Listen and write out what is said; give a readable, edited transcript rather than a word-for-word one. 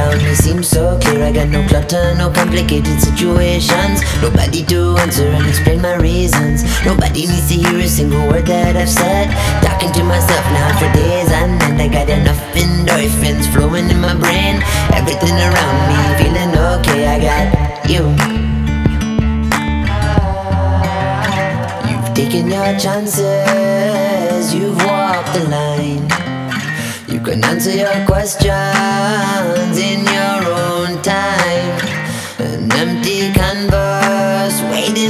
around me seems so clear. I got no clutter, no complicated situations. Nobody to answer and explain my reasons. Nobody needs to hear a single word that I've said. Talking to myself now for days and then I got enough endorphins flowing in my brain. Everything around me feeling okay. I got you. You've taken your chances, you've walked the line. You can answer your questions in your own time.